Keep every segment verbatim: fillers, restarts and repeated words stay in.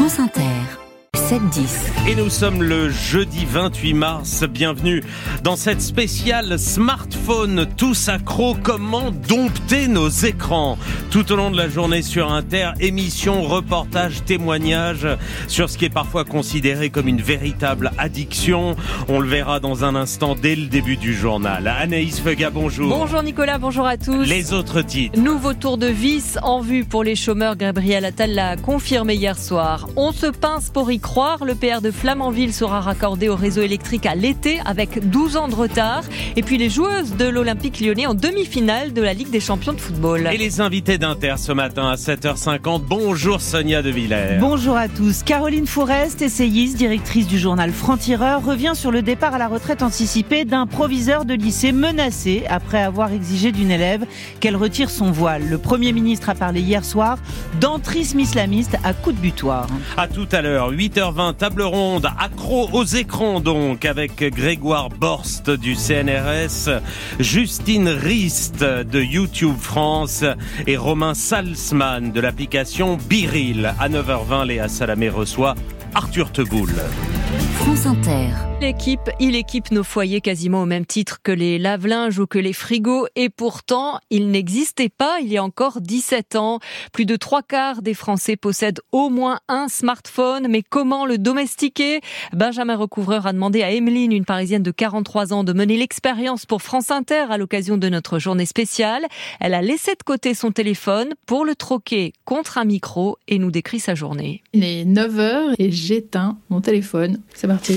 France Inter. sept dix. Et nous sommes le jeudi vingt-huit mars. Bienvenue dans cette spéciale smartphone tous accros. Comment dompter nos écrans tout au long de la journée sur Inter. Émissions, reportages, témoignages sur ce qui est parfois considéré comme une véritable addiction. On le verra dans un instant dès le début du journal. Anaïs Vega, bonjour. Bonjour Nicolas, bonjour à tous. Les autres titres. Nouveau tour de vis en vue pour les chômeurs. Gabriel Attal l'a confirmé hier soir. On se pince pour y croire. Le P R de Flamanville sera raccordé au réseau électrique à l'été avec douze ans de retard. Et puis les joueuses de l'Olympique lyonnais en demi-finale de la Ligue des champions de football. Et les invités d'Inter ce matin à sept heures cinquante. Bonjour Sonia De Villers. Bonjour à tous. Caroline Forest, essayiste, directrice du journal Franc-Tireur, revient sur le départ à la retraite anticipée d'un proviseur de lycée menacé après avoir exigé d'une élève qu'elle retire son voile. Le Premier ministre a parlé hier soir d'entrisme islamiste à coups de butoir. À tout à l'heure, huit heures vingt, table ronde, accro aux écrans donc, avec Grégoire Borst du C N R S, Justine Rist de YouTube France et Romain Salzman de l'application Biril. À neuf heures vingt, Léa Salamé reçoit Arthur Teboul. France Inter. L'équipe, il équipe nos foyers quasiment au même titre que les lave-linges ou que les frigos. Et pourtant, il n'existait pas il y a encore dix-sept ans. Plus de trois quarts des Français possèdent au moins un smartphone. Mais comment le domestiquer ? Benjamin Recouvreur a demandé à Emeline, une Parisienne de quarante-trois ans, de mener l'expérience pour France Inter à l'occasion de notre journée spéciale. Elle a laissé de côté son téléphone pour le troquer contre un micro et nous décrit sa journée. Il est neuf heures et j'éteins mon téléphone. C'est parti.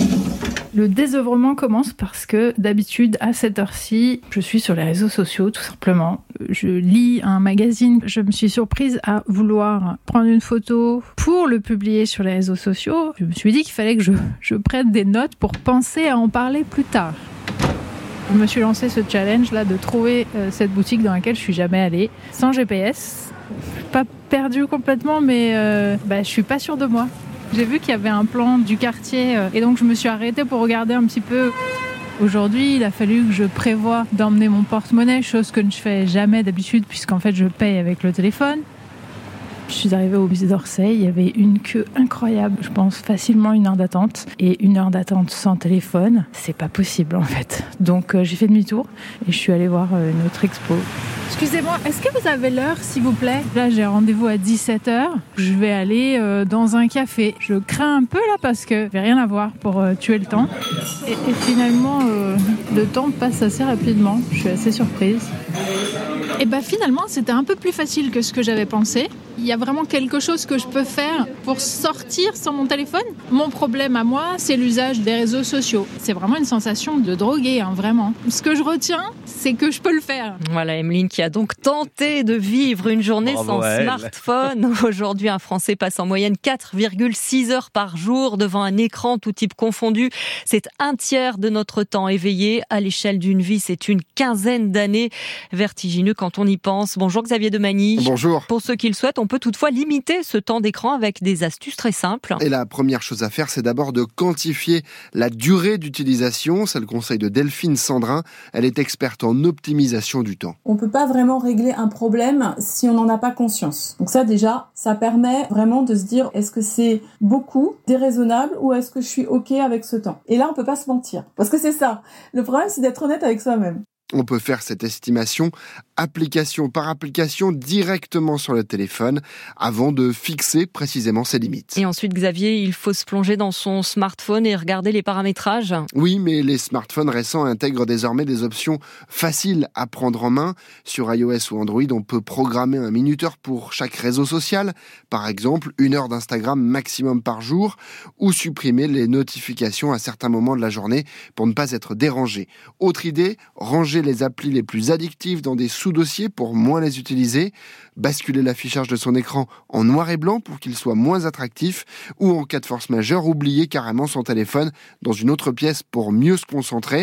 Le désœuvrement commence parce que d'habitude, à cette heure-ci, je suis sur les réseaux sociaux, tout simplement. Je lis un magazine. Je me suis surprise à vouloir prendre une photo pour le publier sur les réseaux sociaux. Je me suis dit qu'il fallait que je, je prenne des notes pour penser à en parler plus tard. Je me suis lancé ce challenge-là de trouver euh, cette boutique dans laquelle je suis jamais allée, sans G P S. Je suis pas perdue complètement, mais euh, bah, je suis pas sûre de moi. J'ai vu qu'il y avait un plan du quartier et donc je me suis arrêtée pour regarder un petit peu. Aujourd'hui, il a fallu que je prévoie d'emmener mon porte-monnaie, chose que je ne fais jamais d'habitude puisqu'en fait je paye avec le téléphone. Je suis arrivée au musée d'Orsay, il y avait une queue incroyable, je pense facilement une heure d'attente. Et une heure d'attente sans téléphone, c'est pas possible en fait. Donc euh, j'ai fait demi-tour et je suis allée voir euh, une autre expo. Excusez-moi, est-ce que vous avez l'heure s'il vous plaît ? Là j'ai rendez-vous à dix-sept heures, je vais aller euh, dans un café. Je crains un peu là parce que je vais rien avoir pour euh, tuer le temps. Et, et finalement, euh, le temps passe assez rapidement, je suis assez surprise. Et bah finalement, c'était un peu plus facile que ce que j'avais pensé. Il y a vraiment quelque chose que je peux faire pour sortir sans mon téléphone. Mon problème à moi, c'est l'usage des réseaux sociaux. C'est vraiment une sensation de drogué, hein, vraiment. Ce que je retiens, c'est que je peux le faire. Voilà, Emeline qui a donc tenté de vivre une journée Bravo sans smartphone. Aujourd'hui, un Français passe en moyenne quatre virgule six heures par jour devant un écran, tout type confondu. C'est un tiers de notre temps éveillé. À l'échelle d'une vie, c'est une quinzaine d'années. Vertigineux quand on y pense. Bonjour Xavier Demagny. Bonjour. Pour ceux qui le souhaitent, on peut toutefois limiter ce temps d'écran avec des astuces très simples. Et la première chose à faire, c'est d'abord de quantifier la durée d'utilisation. C'est le conseil de Delphine Sandrin. Elle est experte en optimisation du temps. On ne peut pas vraiment régler un problème si on n'en a pas conscience. Donc ça déjà, ça permet vraiment de se dire est-ce que c'est beaucoup, déraisonnable ou est-ce que je suis OK avec ce temps ? Et là, on ne peut pas se mentir. Parce que c'est ça. Le problème, c'est d'être honnête avec soi-même. On peut faire cette estimation application par application directement sur le téléphone avant de fixer précisément ses limites. Et ensuite, Xavier, il faut se plonger dans son smartphone et regarder les paramétrages. Oui, mais les smartphones récents intègrent désormais des options faciles à prendre en main. Sur iOS ou Android, on peut programmer un minuteur pour chaque réseau social, par exemple une heure d'Instagram maximum par jour, ou supprimer les notifications à certains moments de la journée pour ne pas être dérangé. Autre idée, ranger les applis les plus addictives dans des sous-dossiers pour moins les utiliser, basculer l'affichage de son écran en noir et blanc pour qu'il soit moins attractif, ou en cas de force majeure, oublier carrément son téléphone dans une autre pièce pour mieux se concentrer.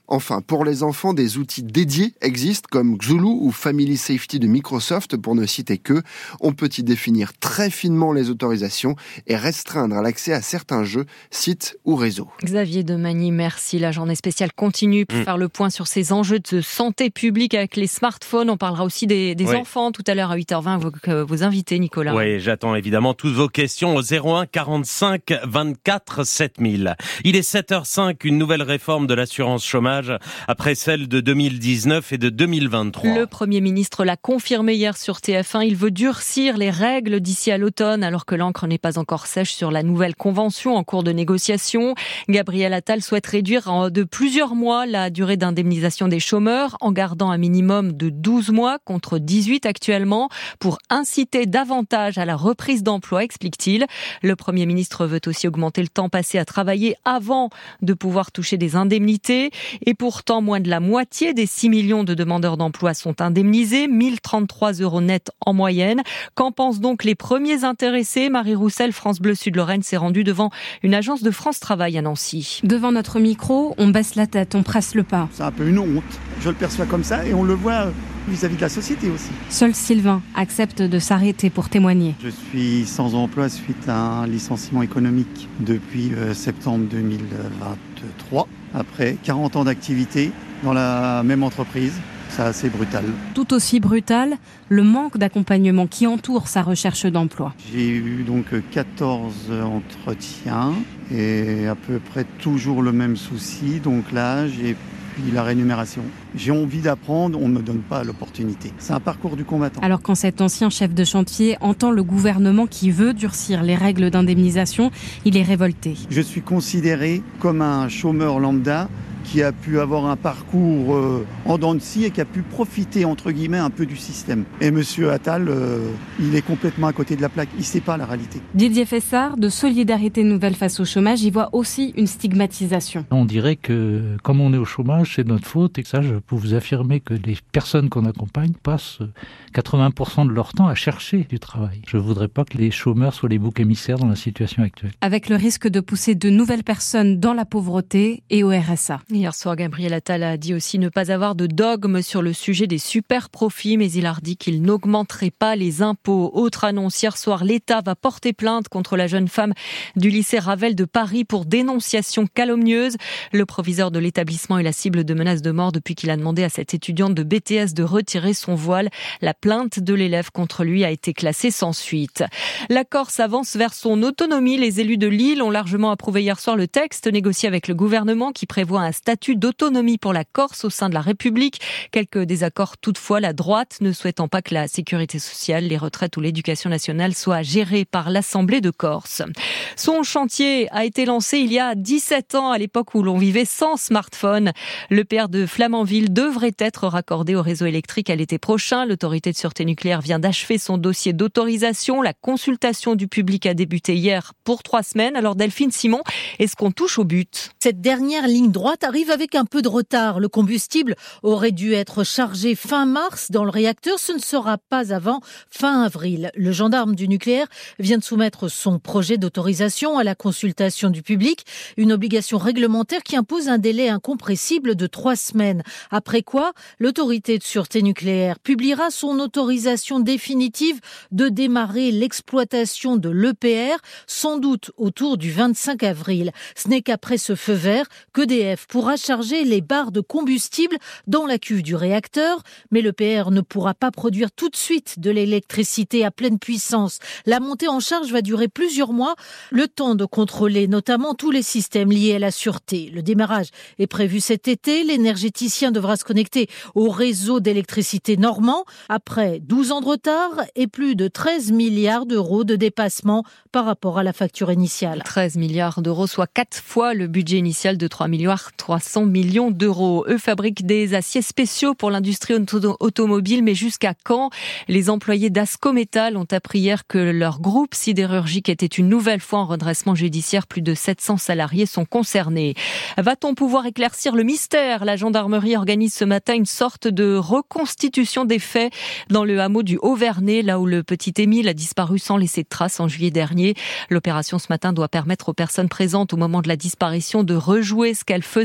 Enfin, pour les enfants, des outils dédiés existent comme Xulu ou Family Safety de Microsoft, pour ne citer que. On peut y définir très finement les autorisations et restreindre l'accès à certains jeux, sites ou réseaux. Xavier Demagny, merci. La journée spéciale continue pour mmh. faire le point sur ces enjeux de santé publique avec les smartphones. On parlera aussi des, des oui. enfants tout à l'heure à huit heures vingt, vos, vos invités, Nicolas. Oui, j'attends évidemment toutes vos questions au zéro un quarante-cinq vingt-quatre sept mille. Il est sept heures cinq, une nouvelle réforme de l'assurance chômage après celle de deux mille dix-neuf et de deux mille vingt-trois. Le Premier ministre l'a confirmé hier sur T F un. Il veut durcir les règles d'ici à l'automne alors que l'encre n'est pas encore sèche sur la nouvelle convention en cours de négociation. Gabriel Attal souhaite réduire de plusieurs mois la durée d'indemnisation des chômeurs en gardant un minimum de douze mois contre dix-huit actuellement pour inciter davantage à la reprise d'emploi, explique-t-il. Le Premier ministre veut aussi augmenter le temps passé à travailler avant de pouvoir toucher des indemnités. Et pourtant, moins de la moitié des six millions de demandeurs d'emploi sont indemnisés, mille trente-trois euros net en moyenne. Qu'en pensent donc les premiers intéressés ? Marie Roussel, France Bleu Sud-Lorraine, s'est rendue devant une agence de France Travail à Nancy. Devant notre micro, on baisse la tête, on presse le pas. C'est un peu une honte. Je le perçois comme ça et on le voit vis-à-vis de la société aussi. Seul Sylvain accepte de s'arrêter pour témoigner. Je suis sans emploi suite à un licenciement économique depuis septembre deux mille vingt-trois. Après quarante ans d'activité dans la même entreprise. C'est assez brutal. Tout aussi brutal, le manque d'accompagnement qui entoure sa recherche d'emploi. J'ai eu donc quatorze entretiens et à peu près toujours le même souci, donc l'âge et puis la rémunération. J'ai envie d'apprendre, on ne me donne pas l'opportunité. C'est un parcours du combattant. Alors quand cet ancien chef de chantier entend le gouvernement qui veut durcir les règles d'indemnisation, il est révolté. Je suis considéré comme un chômeur lambda qui a pu avoir un parcours euh, en dents de scie et qui a pu profiter, entre guillemets, un peu du système. Et monsieur Attal, euh, il est complètement à côté de la plaque. Il ne sait pas la réalité. Didier Fessard, de Solidarité Nouvelle face au chômage, y voit aussi une stigmatisation. On dirait que, comme on est au chômage, c'est notre faute. Et ça, je peux vous affirmer que les personnes qu'on accompagne passent quatre-vingts pour cent de leur temps à chercher du travail. Je ne voudrais pas que les chômeurs soient les boucs émissaires dans la situation actuelle. Avec le risque de pousser de nouvelles personnes dans la pauvreté et au R S A. Hier soir, Gabriel Attal a dit aussi ne pas avoir de dogme sur le sujet des super profits, mais il a redit qu'il n'augmenterait pas les impôts. Autre annonce, hier soir, l'État va porter plainte contre la jeune femme du lycée Ravel de Paris pour dénonciation calomnieuse. Le proviseur de l'établissement est la cible de menaces de mort depuis qu'il a demandé à cette étudiante de B T S de retirer son voile. La plainte de l'élève contre lui a été classée sans suite. La Corse avance vers son autonomie. Les élus de Lille ont largement approuvé hier soir le texte négocié avec le gouvernement qui prévoit un statut d'autonomie pour la Corse au sein de la République. Quelques désaccords toutefois, la droite ne souhaitant pas que la sécurité sociale, les retraites ou l'éducation nationale soient gérées par l'Assemblée de Corse. Son chantier a été lancé il y a dix-sept ans, à l'époque où l'on vivait sans smartphone. Le P R de Flamanville devrait être raccordé au réseau électrique à l'été prochain. L'autorité de sûreté nucléaire vient d'achever son dossier d'autorisation. La consultation du public a débuté hier pour trois semaines. Alors Delphine Simon, est-ce qu'on touche au but ? Cette dernière ligne droite arrive avec un peu de retard. Le combustible aurait dû être chargé fin mars dans le réacteur. Ce ne sera pas avant fin avril. Le gendarme du nucléaire vient de soumettre son projet d'autorisation à la consultation du public. Une obligation réglementaire qui impose un délai incompressible de trois semaines. Après quoi, l'autorité de sûreté nucléaire publiera son autorisation définitive de démarrer l'exploitation de l'E P R, sans doute autour du vingt-cinq avril. Ce n'est qu'après ce feu vert qu'E D F pourra charger les barres de combustible dans la cuve du réacteur, mais l'E P R ne pourra pas produire tout de suite de l'électricité à pleine puissance. La montée en charge va durer plusieurs mois, le temps de contrôler notamment tous les systèmes liés à la sûreté. Le démarrage est prévu cet été, l'énergéticien devra se connecter au réseau d'électricité normand après douze ans de retard et plus de treize milliards d'euros de dépassement par rapport à la facture initiale. treize milliards d'euros, soit quatre fois le budget initial de trois milliards trois cents millions d'euros. Eux fabriquent des aciers spéciaux pour l'industrie auto- automobile, mais jusqu'à quand ? Les employés d'Ascométal ont appris hier que leur groupe sidérurgique était une nouvelle fois en redressement judiciaire. Plus de sept cents salariés sont concernés. Va-t-on pouvoir éclaircir le mystère ? La gendarmerie organise ce matin une sorte de reconstitution des faits dans le hameau du Haut-Vernay, là où le petit Émile a disparu sans laisser de traces en juillet dernier. L'opération ce matin doit permettre aux personnes présentes au moment de la disparition de rejouer ce qu'elles faisaient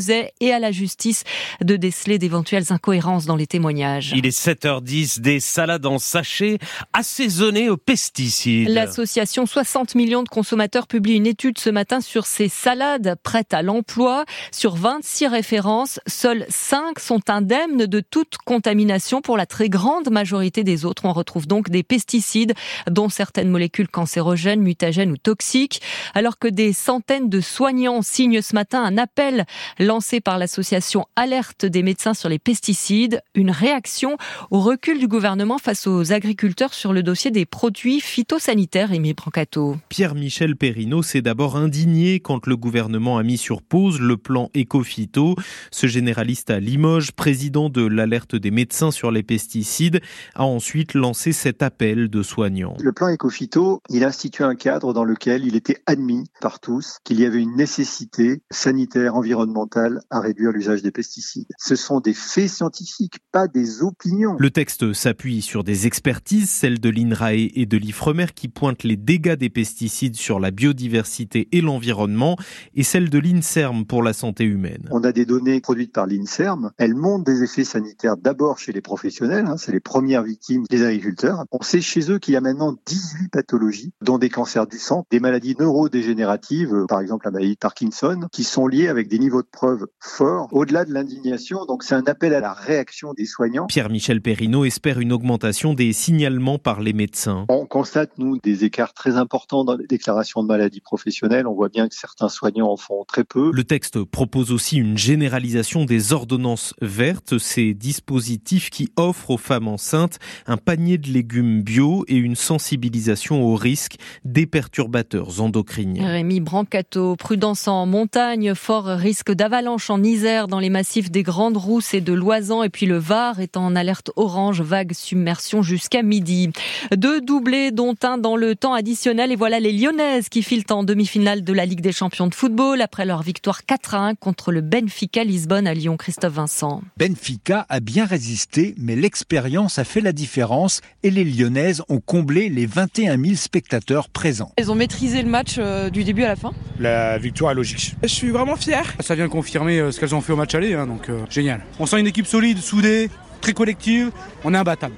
musée et à la justice de déceler d'éventuelles incohérences dans les témoignages. Il est sept heures dix, des salades en sachet assaisonnées aux pesticides. L'association soixante millions de consommateurs publie une étude ce matin sur ces salades prêtes à l'emploi. Sur vingt-six références, seules cinq sont indemnes de toute contamination. Pour la très grande majorité des autres, on retrouve donc des pesticides, dont certaines molécules cancérogènes, mutagènes ou toxiques. Alors que des centaines de soignants signent ce matin un appel lancé par l'association Alerte des médecins sur les pesticides, une réaction au recul du gouvernement face aux agriculteurs sur le dossier des produits phytosanitaires. Émile Brancato. Pierre-Michel Perrineau s'est d'abord indigné quand le gouvernement a mis sur pause le plan Éco-Phyto. Ce généraliste à Limoges, président de l'Alerte des médecins sur les pesticides, a ensuite lancé cet appel de soignants. Le plan Éco-Phyto, il institue un cadre dans lequel il était admis par tous qu'il y avait une nécessité sanitaire, environnementale à réduire l'usage des pesticides. Ce sont des faits scientifiques, pas des opinions. Le texte s'appuie sur des expertises, celles de l'INRAE et de l'IFREMER qui pointent les dégâts des pesticides sur la biodiversité et l'environnement, et celles de l'INSERM pour la santé humaine. On a des données produites par l'INSERM, elles montrent des effets sanitaires d'abord chez les professionnels, hein, c'est les premières victimes des agriculteurs. On sait chez eux qu'il y a maintenant dix-huit pathologies, dont des cancers du sang, des maladies neurodégénératives, par exemple la maladie de Parkinson, qui sont liées avec des niveaux de preuve forts, au-delà de l'indignation. Donc c'est un appel à la réaction des soignants. Pierre-Michel Perrineau espère une augmentation des signalements par les médecins. On constate, nous, des écarts très importants dans les déclarations de maladies professionnelles. On voit bien que certains soignants en font très peu. Le texte propose aussi une généralisation des ordonnances vertes, ces dispositifs qui offrent aux femmes enceintes un panier de légumes bio et une sensibilisation au risque des perturbateurs endocriniens. Rémi Brancato, prudence en montagne, fort risque d'avalanche en Isère dans les massifs des Grandes Rousses et de l'Oisan, et puis le Var est en alerte orange, vague submersion jusqu'à midi. Deux doublés dont un dans le temps additionnel, et voilà les Lyonnaises qui filent en demi-finale de la Ligue des champions de football après leur victoire quatre à un contre le Benfica Lisbonne à Lyon. Christophe Vincent. Benfica a bien résisté, mais l'expérience a fait la différence et les Lyonnaises ont comblé les vingt et un mille spectateurs présents. Elles ont maîtrisé le match euh, du début à la fin. La victoire est logique. Je suis vraiment fier. Ça vient confirmer euh, ce qu'elles ont fait au match aller, hein, donc euh, génial. On sent une équipe solide, soudée, très collective, on est imbattable.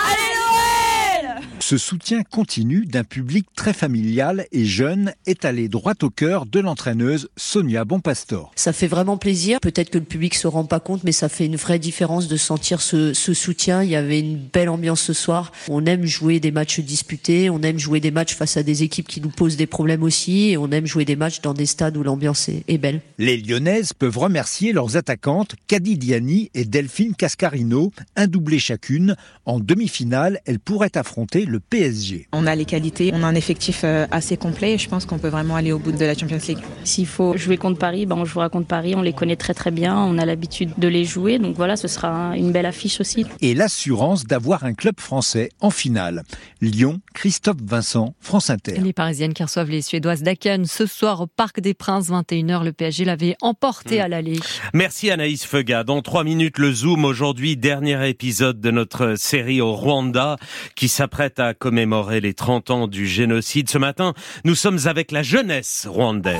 Ce soutien continu d'un public très familial et jeune est allé droit au cœur de l'entraîneuse Sonia Bonpastor. Ça fait vraiment plaisir. Peut-être que le public se rend pas compte, mais ça fait une vraie différence de sentir ce, ce soutien. Il y avait une belle ambiance ce soir. On aime jouer des matchs disputés, on aime jouer des matchs face à des équipes qui nous posent des problèmes aussi, et on aime jouer des matchs dans des stades où l'ambiance est, est belle. Les Lyonnaises peuvent remercier leurs attaquantes Kadi Diani et Delphine Cascarino, un doublé chacune. En demi-finale, elles pourraient affronter le P S G. On a les qualités, on a un effectif assez complet et je pense qu'on peut vraiment aller au bout de la Champions League. S'il faut jouer contre Paris, ben on jouera contre Paris, on les connaît très très bien, on a l'habitude de les jouer, donc voilà, ce sera une belle affiche aussi. Et l'assurance d'avoir un club français en finale. Lyon, Christophe Vincent, France Inter. Les Parisiennes qui reçoivent les Suédoises d'Aken ce soir au Parc des Princes, vingt et une heures, le P S G l'avait emporté mmh. à l'aller. Merci Anaïs Feuga. Dans trois minutes, le Zoom. Aujourd'hui, dernier épisode de notre série au Rwanda qui s'apprête à commémorer les trente ans du génocide. Ce matin, nous sommes avec la jeunesse rwandaise.